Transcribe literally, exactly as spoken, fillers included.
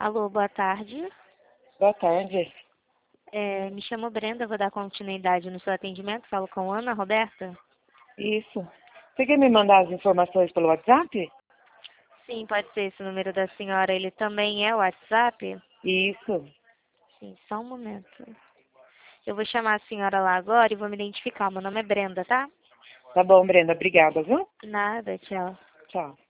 Alô, boa tarde. Boa tarde. É, me chamo Brenda, vou dar continuidade no seu atendimento. Falo com Ana Roberta? Isso. Você quer me mandar as informações pelo WhatsApp? Sim, pode ser esse número da senhora. Ele também é o WhatsApp? Isso. Sim, só um momento. Eu vou chamar a senhora lá agora e vou me identificar. Meu nome é Brenda, tá? Tá bom, Brenda. Obrigada, viu? Nada, tchau. Tchau.